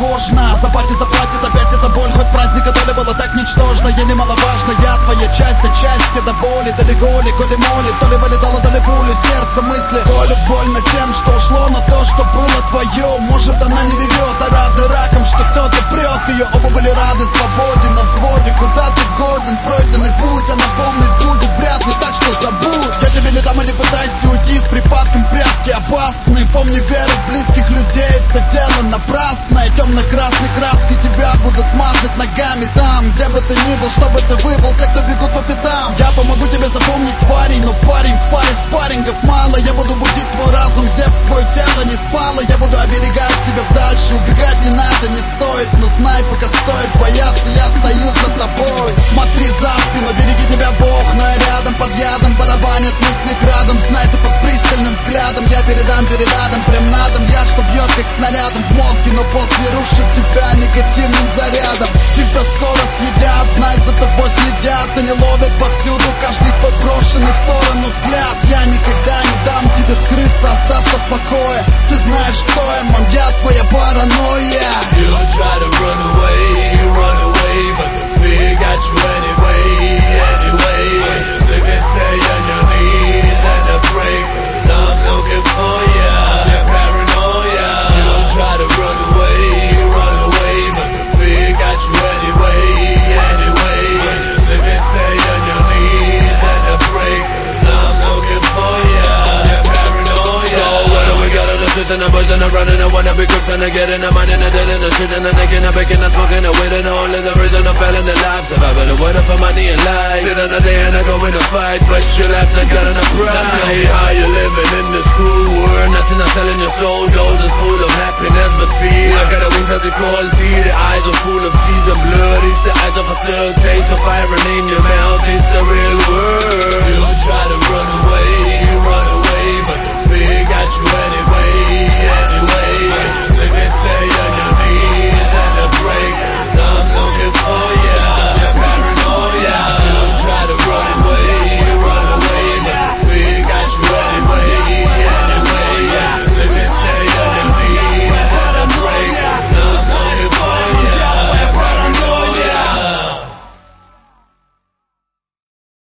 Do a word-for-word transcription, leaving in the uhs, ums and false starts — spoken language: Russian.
тревожно. Заплатит, заплатит опять эта боль, хоть праздника доля была так ничтожна. Я немаловажна, я твоя часть, а часть до боли. Далеко ли, коли моли, то ли вылетала, то ли пули, сердце мысли. Болю больно тем, что ушло на то, что было твое. Может она не ревет, а рада раком, что кто-то прет ее. Оба были рады свободе на взводе. Куда ты годен, пройденный путь, а напомнить будет вряд ли, так что забудь. Я тебе не дам и не пытайся уйти с припадком, прятки опасны. Помни, веру в близких людей, это дело напрасное. Темно-красной краской тебя будут мазать ногами там, где бы ты ни был, чтобы ты выбыл, те, кто бегут по пятам. Я помогу тебе запомнить тварей, но парень в паре спаррингов мало. Я буду будить твой разум, где б твое тело не спало. Я буду оберегать тебя дальше, убегать не надо, не стоит. Но знай, пока стоит бояться, я стою за тобой. Смотри за спину, береги тебя Бог, но я рядом, под ядом барабанят мысли градом. Знай, ты под пристальным взглядом, я передам передадом, прям на дом яд, что бьет как снарядом в мозге, но после рушит тебя негативным зарядом. Тебя скоро съедят, знай, за тобой следят, и не ловят повсюду каждый твой брошенный в сторону взгляд. Я никогда не дам тебе скрыться, остаться в покое. Ты знаешь, кто я, ман, я твоя паранойя. You don't try to run away, you run away, but the fear got you anyway, anyway. When you're sick and stay on your knees and a break, 'cause I'm looking for ya, your paranoia. You don't try to run away, you run away, but the fear got you anyway, anyway. When you're sick and stay on your knees and a break, 'cause I'm looking for ya, your paranoia. So what do we got on the streets and the boys and the running, I wanna be crooks and I get in the money and the dead in the street and the naked and baking and smoking and waiting. Only the reason I'm failing the life, surviving the winter for money and life. Sit on the day and I go in a fight, but you left the gun and the pride. Now tell me how you living in this cruel world, nothing I'm selling your soul. Gold is full of happiness but fear. I got a wings as it calls